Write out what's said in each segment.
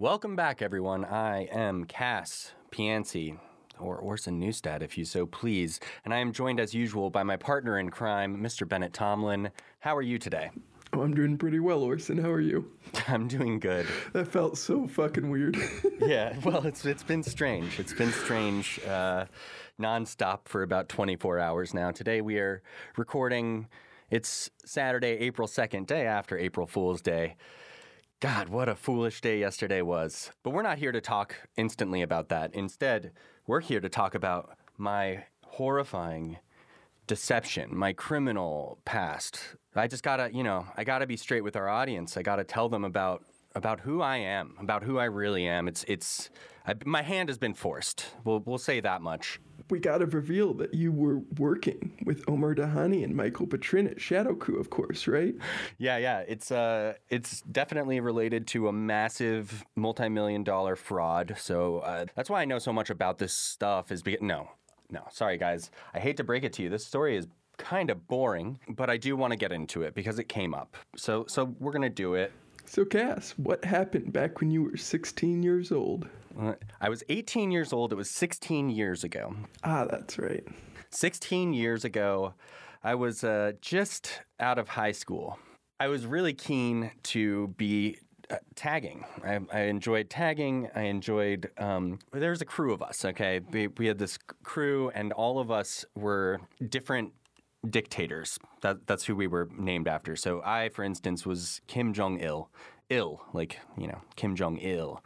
Welcome back, everyone. I am Cass Pianci, or Orson Newstad, if you so please, and I am joined as usual by my partner in crime, Mr. Bennett Tomlin. How are you today? Oh, I'm doing pretty well, Orson. How are you? I'm doing good. That felt so fucking weird. Yeah, well, it's been strange. It's been strange nonstop for about 24 hours now. Today we are recording. It's Saturday, April 2nd, day after April Fool's Day. God, what a foolish day yesterday was. But we're not here to talk instantly about that. Instead, we're here to talk about my horrifying deception, my criminal past. I just gotta, I gotta be straight with our audience. I gotta tell them about who I am, about who I really am. My hand has been forced. We'll say that much. We gotta reveal that you were working with Omar Dahani and Michael Petrin at Shadow Crew, of course, right? Yeah. It's definitely related to a massive multi-million-dollar fraud. So that's why I know so much about this stuff. No, sorry guys. I hate to break it to you. This story is kind of boring, but I do want to get into it because it came up. So we're gonna do it. So Cass, what happened back when you were 16 years old? I was 18 years old. It was 16 years ago. Ah, that's right. 16 years ago, I was just out of high school. I was really keen to be tagging. I enjoyed tagging. I enjoyed, there's a crew of us, okay? We had this crew, and all of us were different dictators. That's who we were named after. So I, for instance, was Kim Jong-il. Kim Jong-il.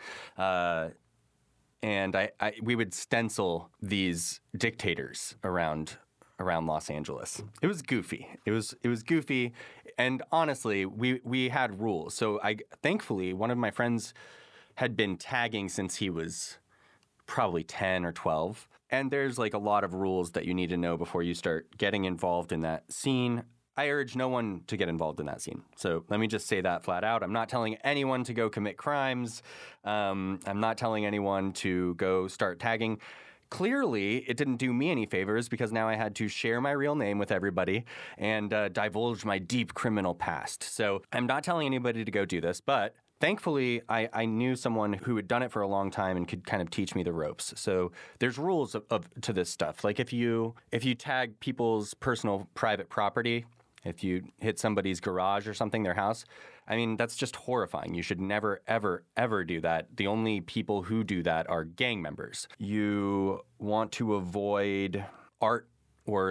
And we would stencil these dictators around Los Angeles. It was goofy. It was goofy, and honestly, we had rules. So thankfully, one of my friends had been tagging since he was probably 10 or 12, and there's like a lot of rules that you need to know before you start getting involved in that scene. I urge no one to get involved in that scene. So let me just say that flat out. I'm not telling anyone to go commit crimes. I'm not telling anyone to go start tagging. Clearly, it didn't do me any favors because now I had to share my real name with everybody and divulge my deep criminal past. So I'm not telling anybody to go do this, but thankfully, I knew someone who had done it for a long time and could kind of teach me the ropes. So there's rules to this stuff. Like if you tag people's personal private property, if you hit somebody's garage or something, their house, I mean, that's just horrifying. You should never, ever, ever do that. The only people who do that are gang members. You want to avoid art or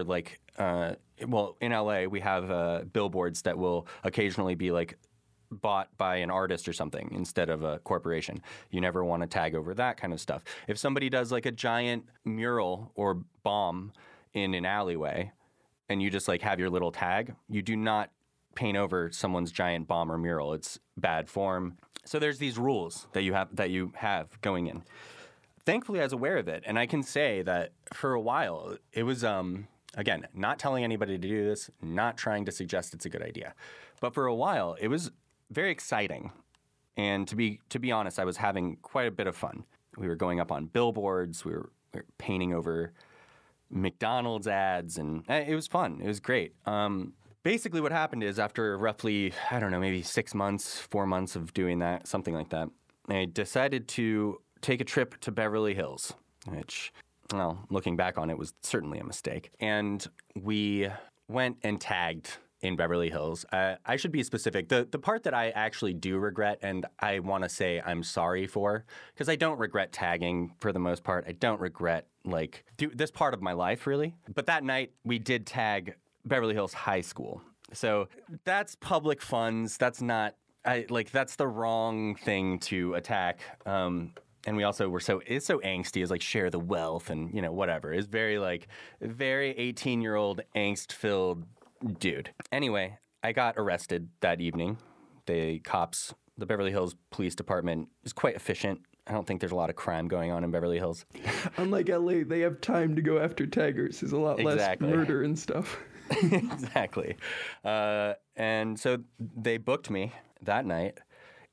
in LA, we have billboards that will occasionally be like bought by an artist or something instead of a corporation. You never want to tag over that kind of stuff. If somebody does like a giant mural or bomb in an alleyway, and you just like have your little tag, you do not paint over someone's giant bomb or mural. It's bad form. So there's these rules that you have going in. Thankfully, I was aware of it, and I can say that for a while, it was again, not telling anybody to do this, not trying to suggest it's a good idea, but for a while, it was very exciting. And to be honest, I was having quite a bit of fun. We were going up on billboards. We were painting over McDonald's ads, and it was fun. It was great. Basically what happened is after roughly, I don't know, maybe 4 months of doing that, something like that, I decided to take a trip to Beverly Hills, which, well, looking back on it was certainly a mistake. And we went and tagged in Beverly Hills. I should be specific. The part that I actually do regret, and I want to say I'm sorry for, because I don't regret tagging for the most part. I don't regret this part of my life, really. But that night, we did tag Beverly Hills High School. So that's public funds. That's not, that's the wrong thing to attack. And we also it's so angsty. It's like share the wealth and, whatever. It's very 18-year-old angst-filled dude. Anyway, I got arrested that evening. The Beverly Hills Police Department is quite efficient. I don't think there's a lot of crime going on in Beverly Hills. Unlike LA, they have time to go after taggers. There's a lot less murder and stuff. Exactly. And so they booked me that night,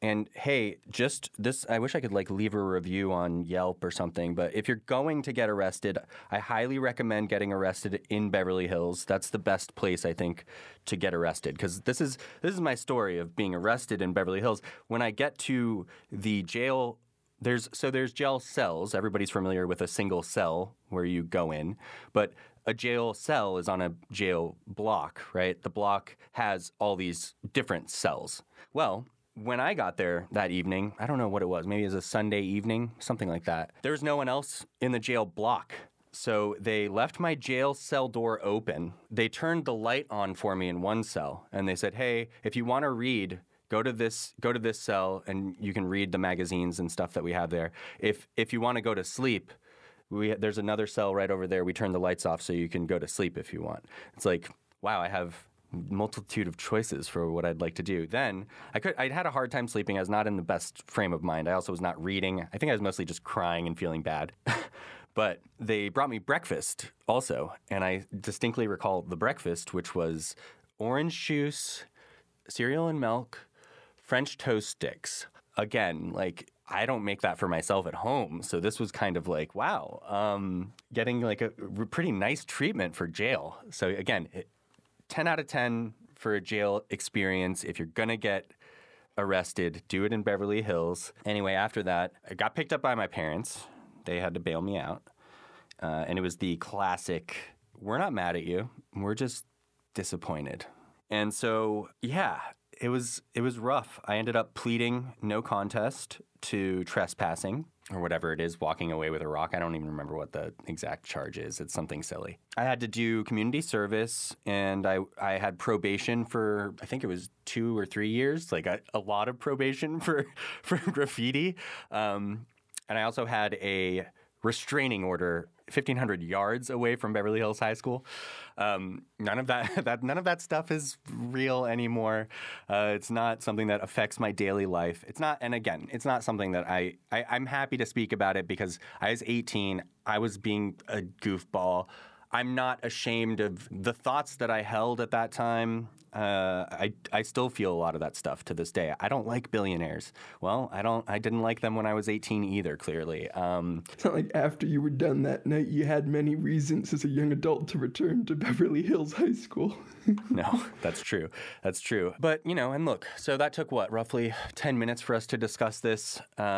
And hey, just this, I wish I could like leave a review on Yelp or something, but if you're going to get arrested, I highly recommend getting arrested in Beverly Hills. That's the best place, I think, to get arrested, because this is my story of being arrested in Beverly Hills. When I get to the jail, there's jail cells. Everybody's familiar with a single cell where you go in, but a jail cell is on a jail block, right? The block has all these different cells. Well, when I got there that evening, I don't know what it was, maybe it was a Sunday evening, something like that. There was no one else in the jail block. So they left my jail cell door open. They turned the light on for me in one cell, and they said, hey, if you want to read, go to this cell and you can read the magazines and stuff that we have there. If you want to go to sleep, there's another cell right over there. We turn the lights off so you can go to sleep if you want. It's like, wow, I have multitude of choices for what I'd like to do. Then I'd had a hard time sleeping. I was not in the best frame of mind. I also was not reading. I think I was mostly just crying and feeling bad. But they brought me breakfast also, and I distinctly recall the breakfast, which was orange juice, cereal and milk, French toast sticks. Again, like, I don't make that for myself at home, so this was kind of like, wow, getting like a pretty nice treatment for jail. So again, 10 out of 10 for a jail experience. If you're going to get arrested, do it in Beverly Hills. Anyway, after that, I got picked up by my parents. They had to bail me out. And it was the classic, we're not mad at you. We're just disappointed. And so, yeah, it was rough. I ended up pleading no contest to trespassing, or whatever it is, walking away with a rock. I don't even remember what the exact charge is. It's something silly. I had to do community service, and I had probation for, I think it was 2 or 3 years, like a lot of probation for graffiti. And I also had a restraining order 1,500 yards away from Beverly Hills High School. None of that stuff is real anymore. It's not something that affects my daily life. It's not, and again, it's not something that I'm happy to speak about it because I was 18. I was being a goofball. I'm not ashamed of the thoughts that I held at that time. I still feel a lot of that stuff to this day. I don't like billionaires. Well, I didn't like them when I was 18 either, clearly. It's not like after you were done that night, you had many reasons as a young adult to return to Beverly Hills High School. No, that's true. That's true. But, and look, so that took roughly 10 minutes for us to discuss this.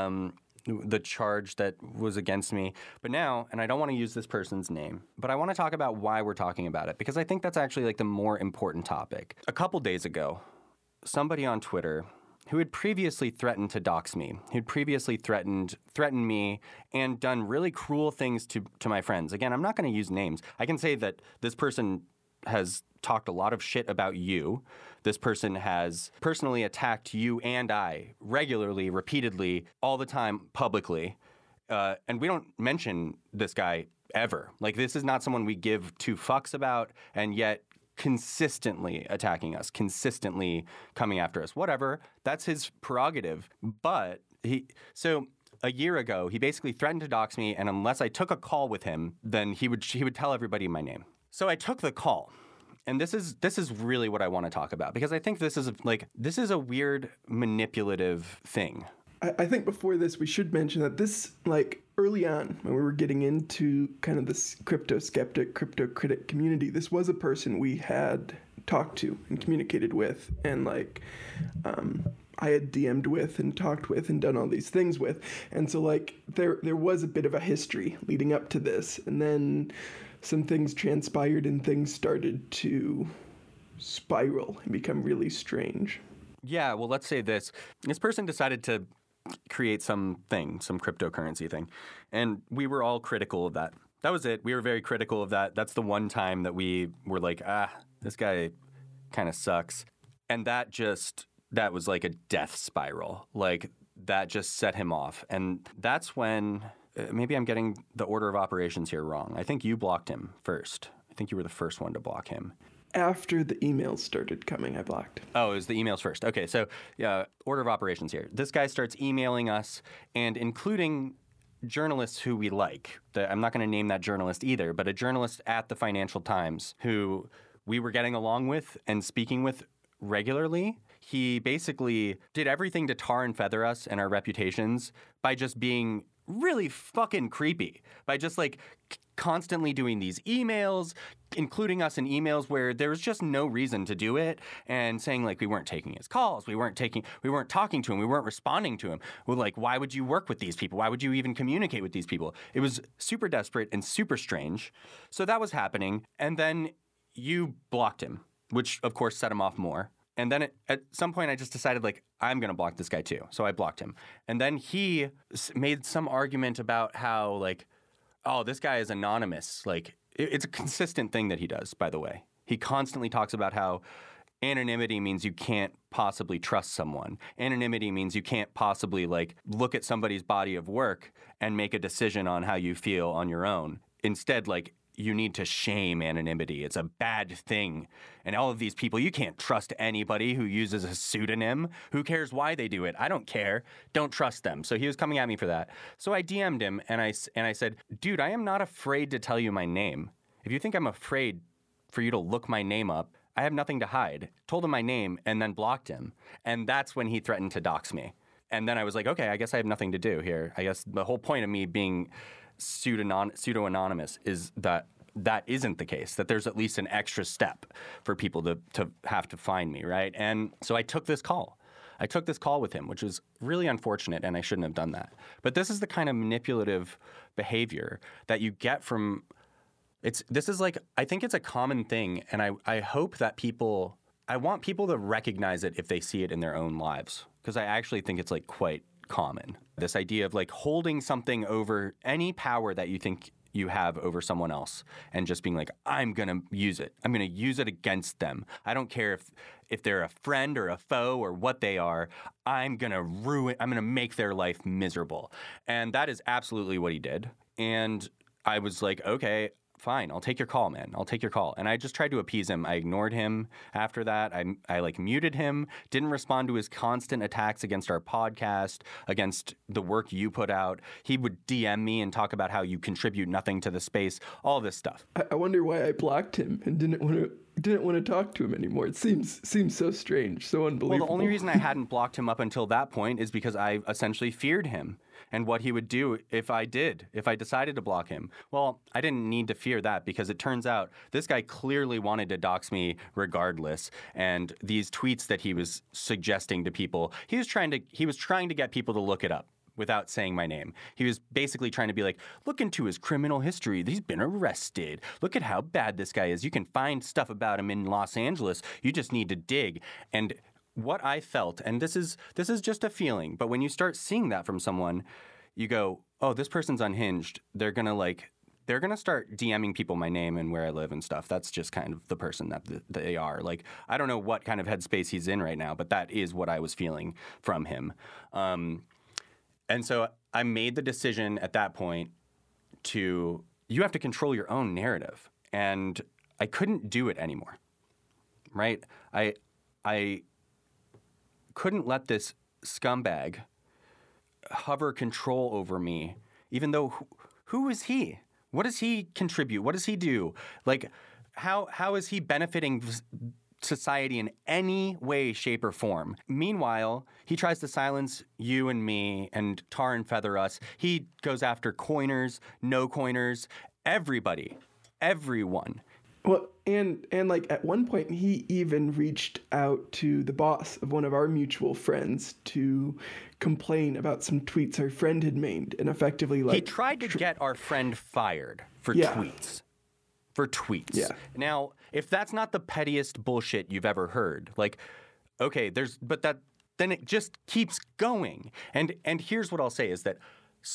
The charge that was against me. But now, and I don't want to use this person's name, but I want to talk about why we're talking about it, because I think that's actually like the more important topic. A couple days ago, somebody on Twitter who had previously threatened to dox me, who'd previously threatened me and done really cruel things to my friends. Again, I'm not going to use names. I can say that this person has talked a lot of shit about you. This person has personally attacked you and I regularly, repeatedly, all the time, publicly. And we don't mention this guy ever. Like, this is not someone we give 2 fucks about, and yet consistently attacking us, consistently coming after us. Whatever, that's his prerogative. But so a year ago, he basically threatened to dox me, and unless I took a call with him, then he would tell everybody my name. So I took the call. And this is really what I want to talk about, because I think this is a weird manipulative thing. I think before this, we should mention that this, like, early on, when we were getting into kind of this crypto skeptic, crypto critic community, this was a person we had talked to and communicated with, and like, I had DM'd with and talked with and done all these things with. And so, like, there was a bit of a history leading up to this, and then some things transpired and things started to spiral and become really strange. Yeah, well, let's say this. This person decided to create some cryptocurrency thing. And we were all critical of that. That was it. We were very critical of that. That's the one time that we were like, this guy kind of sucks. And that was like a death spiral. Like, that just set him off. And that's when... maybe I'm getting the order of operations here wrong. I think you blocked him first. I think you were the first one to block him. After the emails started coming, I blocked. Oh, it was the emails first. Okay, so order of operations here. This guy starts emailing us, and including journalists who we like. I'm not going to name that journalist either, but a journalist at the Financial Times who we were getting along with and speaking with regularly. He basically did everything to tar and feather us and our reputations by just being really fucking creepy, by just like constantly doing these emails, including us in emails where there was just no reason to do it, and saying like we weren't taking his calls, we weren't talking to him, we weren't responding to him. We're like, why would you work with these people? Why would you even communicate with these people? It was super desperate and super strange. So that was happening, and then you blocked him, which of course set him off more. And then at some point, I just decided, like, I'm going to block this guy too. So I blocked him. And then he made some argument about how, like, oh, this guy is anonymous. Like, it's a consistent thing that he does, by the way. He constantly talks about how anonymity means you can't possibly trust someone. Anonymity means you can't possibly, like, look at somebody's body of work and make a decision on how you feel on your own. Instead, like, you need to shame anonymity. It's a bad thing. And all of these people, you can't trust anybody who uses a pseudonym. Who cares why they do it? I don't care. Don't trust them. So he was coming at me for that. So I DM'd him and I said, dude, I am not afraid to tell you my name. If you think I'm afraid for you to look my name up, I have nothing to hide. Told him my name and then blocked him. And that's when he threatened to dox me. And then I was like, okay, I guess I have nothing to do here. I guess the whole point of me being pseudo-anonymous is that isn't the case, that there's at least an extra step for people to have to find me, right? And so I took this call. I took this call with him, which was really unfortunate, and I shouldn't have done that. But this is the kind of manipulative behavior that you get from this is like, I think it's a common thing, and I hope that I want people to recognize it if they see it in their own lives, because I actually think it's like quite common. This idea of like holding something over any power that you think you have over someone else and just being like, I'm going to use it. I'm going to use it against them. I don't care if they're a friend or a foe or what they are. I'm going to make their life miserable. And that is absolutely what he did. And I was like, okay, fine, I'll take your call, man. I'll take your call. And I just tried to appease him. I ignored him after that. I like muted him, didn't respond to his constant attacks against our podcast, against the work you put out. He would DM me and talk about how you contribute nothing to the space, all this stuff. I wonder why I blocked him and didn't want to talk to him anymore. It seems so strange, so unbelievable. Well, the only reason I hadn't blocked him up until that point is because I essentially feared him and what he would do if I decided to block him. Well, I didn't need to fear that because it turns out this guy clearly wanted to dox me regardless. And these tweets that he was suggesting to people, he was trying to get people to look it up without saying my name. He was basically trying to be like, look into his criminal history. He's been arrested. Look at how bad this guy is. You can find stuff about him in Los Angeles. You just need to dig. And what I felt, and this is just a feeling, but when you start seeing that from someone, you go, oh, this person's unhinged. They're going to start DMing people my name and where I live and stuff. That's just kind of the person that they are. Like, I don't know what kind of headspace he's in right now, but that is what I was feeling from him. And so I made the decision at that point you have to control your own narrative. And I couldn't do it anymore, right? I couldn't let this scumbag hover control over me, even though who is he? What does he contribute? What does he do? Like, how is he benefiting society in any way, shape, or form? Meanwhile, he tries to silence you and me and tar and feather us. He goes after coiners, no coiners, everybody, everyone. Well, and like at one point, he even reached out to the boss of one of our mutual friends to complain about some tweets our friend had made, and effectively like he tried to get our friend fired for tweets. For tweets. Yeah. Now, if that's not the pettiest bullshit you've ever heard, like, okay, then it just keeps going. And here's what I'll say is that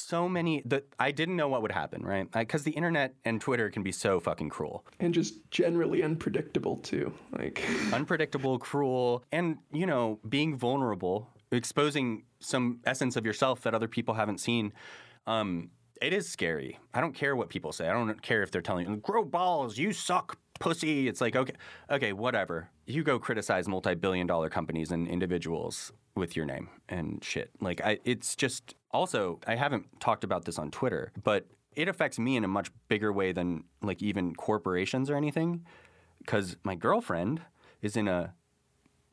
I didn't know what would happen, right? Because the internet and Twitter can be so fucking cruel. And just generally unpredictable, too. Like unpredictable, cruel, and, being vulnerable, exposing some essence of yourself that other people haven't seen. It is scary. I don't care what people say. I don't care if they're telling you, grow balls, you suck, pussy. It's like, okay, whatever. You go criticize multi-billion-dollar companies and individuals with your name and shit. Like, it's just... Also, I haven't talked about this on Twitter, but it affects me in a much bigger way than, like, even corporations or anything, because my girlfriend is in a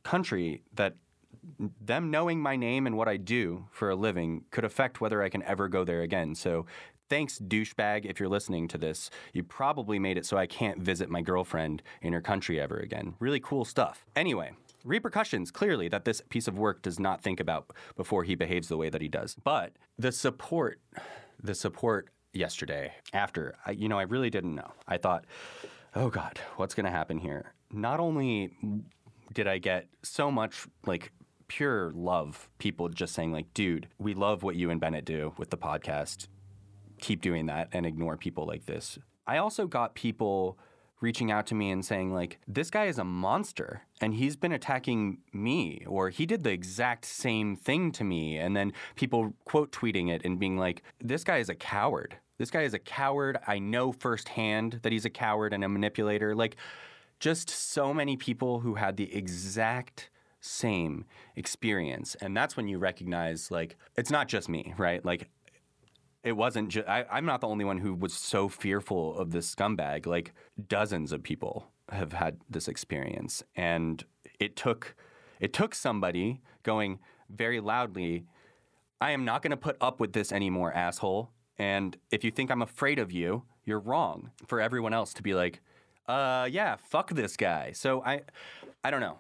country that them knowing my name and what I do for a living could affect whether I can ever go there again. So thanks, douchebag, if you're listening to this. You probably made it so I can't visit my girlfriend in her country ever again. Really cool stuff. Anyway, repercussions, clearly, that this piece of work does not think about before he behaves the way that he does. But the support yesterday after, I really didn't know. I thought, oh God, what's going to happen here? Not only did I get so much, like, pure love, people just saying, like, dude, we love what you and Bennett do with the podcast. Keep doing that and ignore people like this. I also got people reaching out to me and saying, like, this guy is a monster and he's been attacking me, or he did the exact same thing to me. And then people quote tweeting it and being like, this guy is a coward. This guy is a coward. I know firsthand that he's a coward and a manipulator. Like, just so many people who had the exact same experience. And that's when you recognize, like, it's not just me, right? Like, it wasn't just, I'm not the only one who was so fearful of this scumbag. Like, dozens of people have had this experience. And it took somebody going very loudly, I am not going to put up with this anymore, asshole. And if you think I'm afraid of you, you're wrong. For everyone else to be like, yeah, fuck this guy. So I don't know.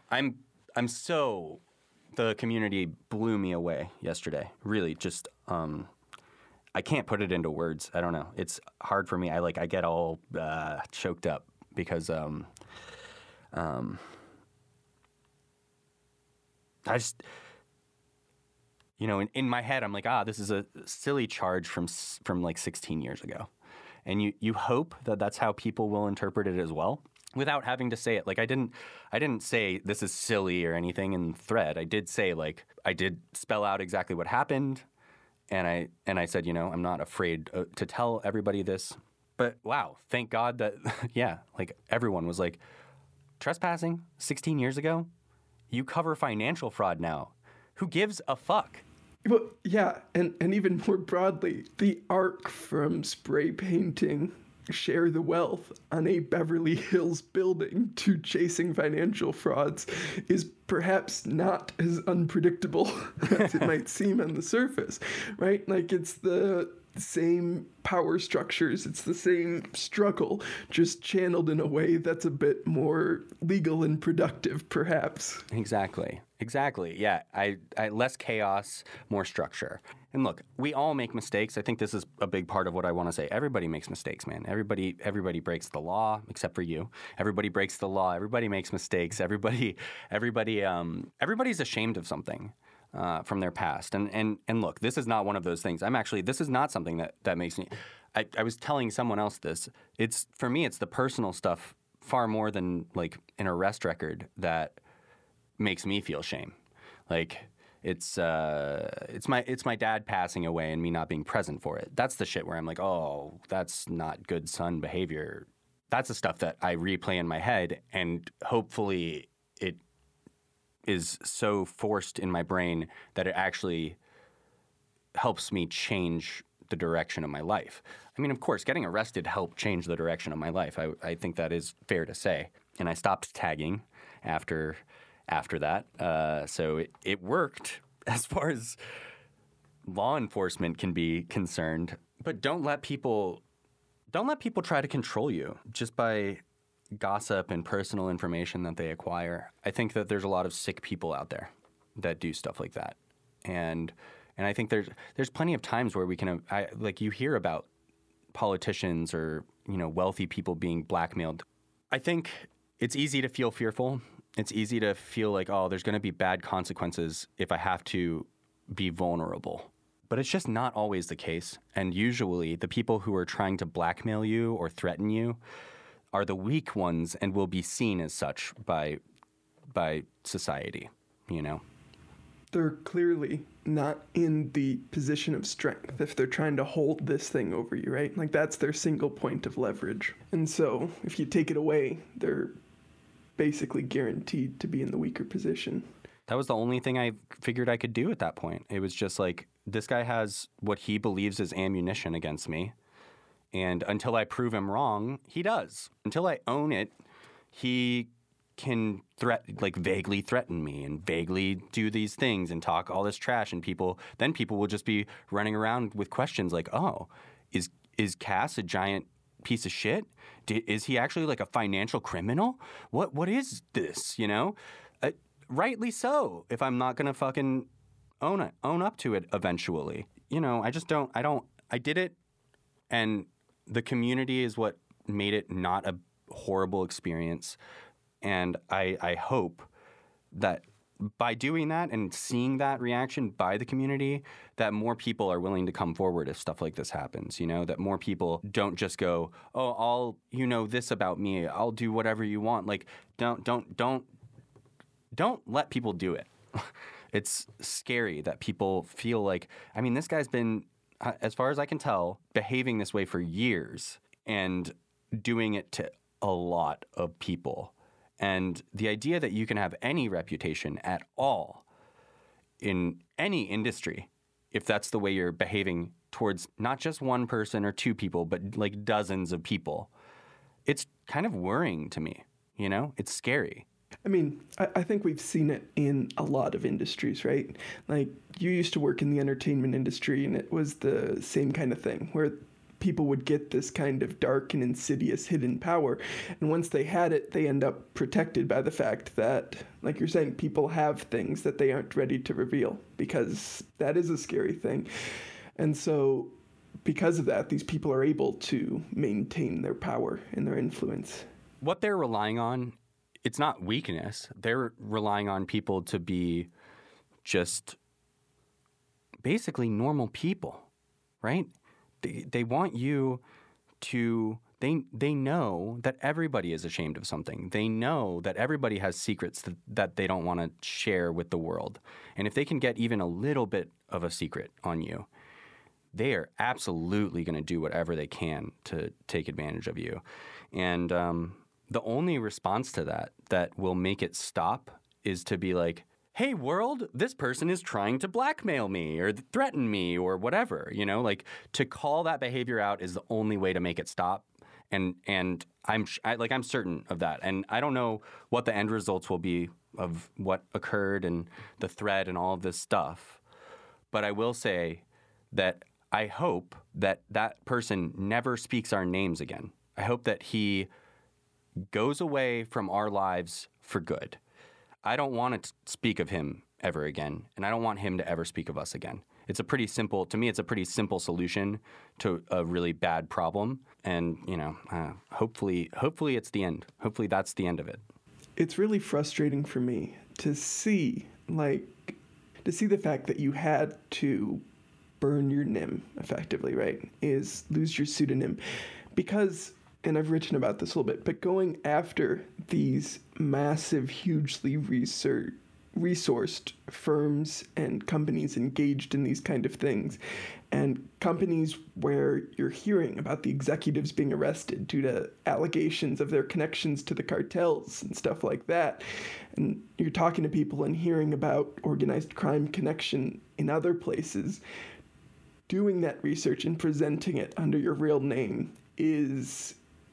The community blew me away yesterday. Really, just, I can't put it into words. I don't know. It's hard for me. I get all choked up because I just, in my head, I'm like, this is a silly charge from like 16 years ago. And you hope that that's how people will interpret it as well, without having to say it. Like, I didn't say this is silly or anything in the thread. I did say, like, I did spell out exactly what happened. And I said, I'm not afraid to tell everybody this. But wow, thank God that, yeah, like, everyone was like, trespassing 16 years ago? You cover financial fraud now. Who gives a fuck? Well, yeah, and even more broadly, the arc from spray painting Share the Wealth on a Beverly Hills building to chasing financial frauds is perhaps not as unpredictable as it might seem on the surface, right? Like, it's the same power structures, it's the same struggle, just channeled in a way that's a bit more legal and productive, perhaps. Exactly. Yeah, I less chaos, more structure. And look, we all make mistakes. I think this is a big part of what I want to say. Everybody makes mistakes, man. Everybody breaks the law, except for you. Everybody breaks the law. Everybody makes mistakes. Everybody's ashamed of something from their past. And look, this is not one of those things. This is not something that makes me. I was telling someone else this. For me, it's the personal stuff far more than, like, an arrest record that makes me feel shame. Like, it's my dad passing away and me not being present for it. That's the shit where I'm like, oh, that's not good son behavior. That's the stuff that I replay in my head, and hopefully it is so forced in my brain that it actually helps me change the direction of my life. I mean, of course, getting arrested helped change the direction of my life. I think that is fair to say. And I stopped tagging after that. So it worked as far as law enforcement can be concerned. But don't let people try to control you just by gossip and personal information that they acquire. I think that there's a lot of sick people out there that do stuff like that. And I think there's plenty of times where we can, like, you hear about politicians or, wealthy people being blackmailed. I think it's easy to feel fearful. It's easy to feel like, oh, there's going to be bad consequences if I have to be vulnerable. But it's just not always the case. And usually the people who are trying to blackmail you or threaten you are the weak ones and will be seen as such by society, They're clearly not in the position of strength if they're trying to hold this thing over you, right? Like, that's their single point of leverage. And so if you take it away, they're basically guaranteed to be in the weaker position. That was the only thing I figured I could do at that point. It was just like, this guy has what he believes is ammunition against me. And until I prove him wrong, he does. Until I own it, he can vaguely threaten me and vaguely do these things and talk all this trash, and people will just be running around with questions like, oh, is Cass a giant piece of shit? Is he actually like a financial criminal? What is this? Rightly so. If I'm not gonna fucking own up to it eventually, I did it, and the community is what made it not a horrible experience. And I hope that by doing that and seeing that reaction by the community, that more people are willing to come forward if stuff like this happens, that more people don't just go, oh, this about me, I'll do whatever you want. Like, don't let people do it. It's scary that people feel like, this guy's been, as far as I can tell, behaving this way for years and doing it to a lot of people. And the idea that you can have any reputation at all in any industry, if that's the way you're behaving towards not just one person or two people, but like dozens of people, it's kind of worrying to me, It's scary. I think we've seen it in a lot of industries, right? Like, you used to work in the entertainment industry, and it was the same kind of thing, where people would get this kind of dark and insidious hidden power. And once they had it, they end up protected by the fact that, like you're saying, people have things that they aren't ready to reveal, because that is a scary thing. And so because of that, these people are able to maintain their power and their influence. What they're relying on, it's not weakness. They're relying on people to be just basically normal people, right? They want you to, they know that everybody is ashamed of something. They know that everybody has secrets that they don't want to share with the world. And if they can get even a little bit of a secret on you, they are absolutely going to do whatever they can to take advantage of you. And the only response to that will make it stop is to be like, hey, world, this person is trying to blackmail me or threaten me or whatever, like to call that behavior out is the only way to make it stop. And I'm certain of that. And I don't know what the end results will be of what occurred and the thread and all of this stuff. But I will say that I hope that that person never speaks our names again. I hope that he goes away from our lives for good. I don't want to speak of him ever again, and I don't want him to ever speak of us again. It's a pretty simple solution to a really bad problem. And, hopefully it's the end. Hopefully that's the end of it. It's really frustrating for me to see the fact that you had to burn your NIM effectively, right? Is lose your pseudonym. Because, and I've written about this a little bit, but going after these massive, hugely resourced firms and companies engaged in these kind of things, and companies where you're hearing about the executives being arrested due to allegations of their connections to the cartels and stuff like that, and you're talking to people and hearing about organized crime connection in other places, doing that research and presenting it under your real name is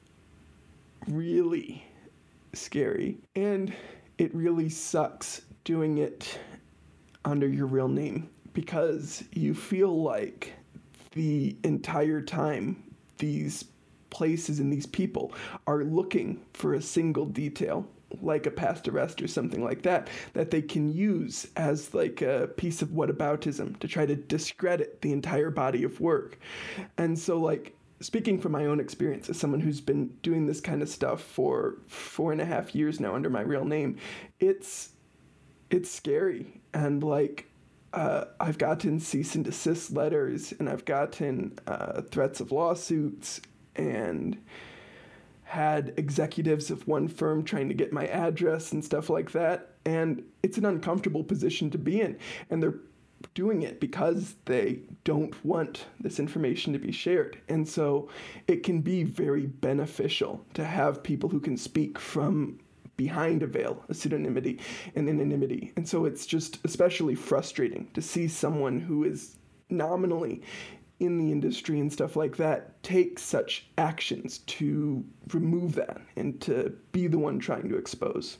really scary. And it really sucks doing it under your real name, because you feel like the entire time these places and these people are looking for a single detail, like a past arrest or something like that, that they can use as like a piece of whataboutism to try to discredit the entire body of work. And so, like, speaking from my own experience as someone who's been doing this kind of stuff for 4.5 years now under my real name, it's scary. And like, I've gotten cease and desist letters, and I've gotten threats of lawsuits, and had executives of one firm trying to get my address and stuff like that. And it's an uncomfortable position to be in. And they're doing it because they don't want this information to be shared. And so it can be very beneficial to have people who can speak from behind a veil, a pseudonymity and anonymity. And so it's just especially frustrating to see someone who is nominally in the industry and stuff like that take such actions to remove that and to be the one trying to expose.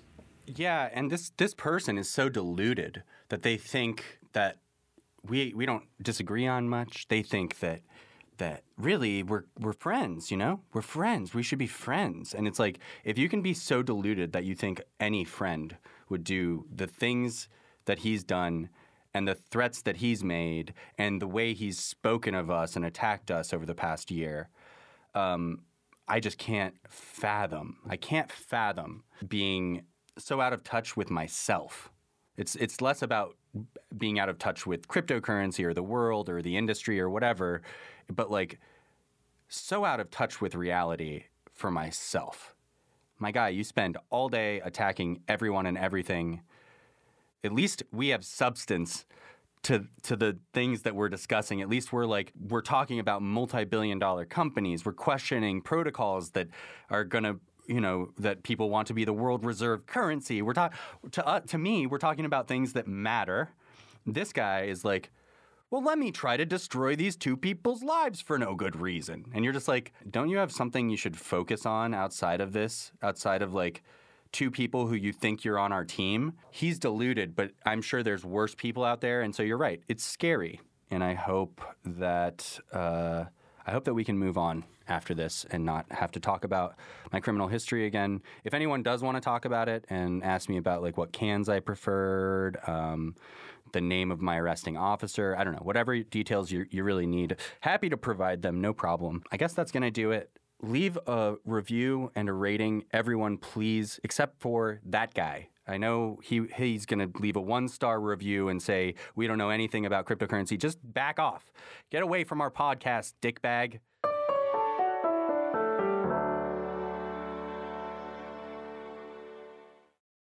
Yeah, and this person is so deluded that they think that we don't disagree on much. They think that really we're friends, you know? We're friends. We should be friends. And it's like, if you can be so deluded that you think any friend would do the things that he's done and the threats that he's made and the way he's spoken of us and attacked us over the past year, I just can't fathom. I can't fathom being so out of touch with myself. It's less about being out of touch with cryptocurrency or the world or the industry or whatever, but like so out of touch with reality for myself. My guy, you spend all day attacking everyone and everything. At least we have substance to the things that we're discussing. At least we're talking about multi-billion-dollar companies. We're questioning protocols that are going to, that people want to be the world reserve currency. To me, we're talking about things that matter. This guy is like, well, let me try to destroy these two people's lives for no good reason. And you're just like, don't you have something you should focus on outside of this? Outside of like two people who you think you're on our team? He's deluded, but I'm sure there's worse people out there. And so you're right. It's scary. And I hope that we can move on after this and not have to talk about my criminal history again. If anyone does want to talk about it and ask me about like what cans I preferred, the name of my arresting officer, I don't know, whatever details you really need, happy to provide them, no problem. I guess that's going to do it. Leave a review and a rating, everyone, please, except for that guy. I know he's going to leave a 1-star review and say, we don't know anything about cryptocurrency. Just back off. Get away from our podcast, dickbag.